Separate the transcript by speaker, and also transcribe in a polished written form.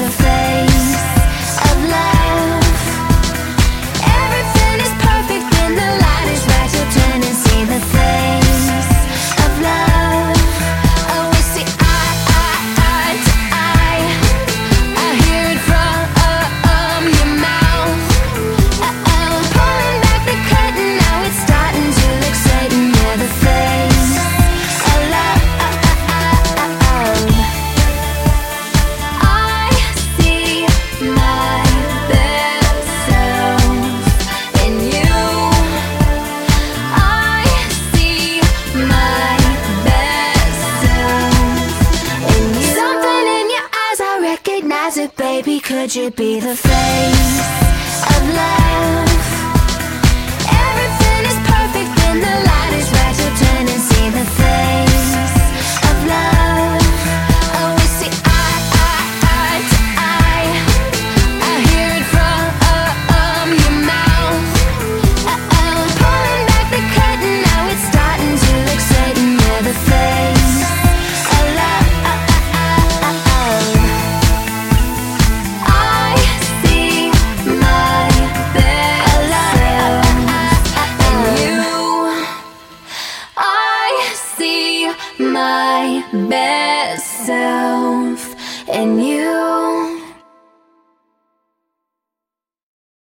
Speaker 1: the face of love. Everything is perfect when the light is right. You'll turn and see the face of love. Oh, we see eye to eye. I hear it from your mouth. Pulling back the curtain, now it's starting to look certain. You're the face of love. I see my best self in you. I see my best self in you. Something in your eyes, I recognize it, baby. Could you be the face of love? Everything is perfect when the light is right. You'll turn and see the face of love. Oh, we see eye to eye. I hear it from your mouth. Pulling back the curtain, now it's starting to look certain. You're the face of love. I see my best self in you. I see my best self in you.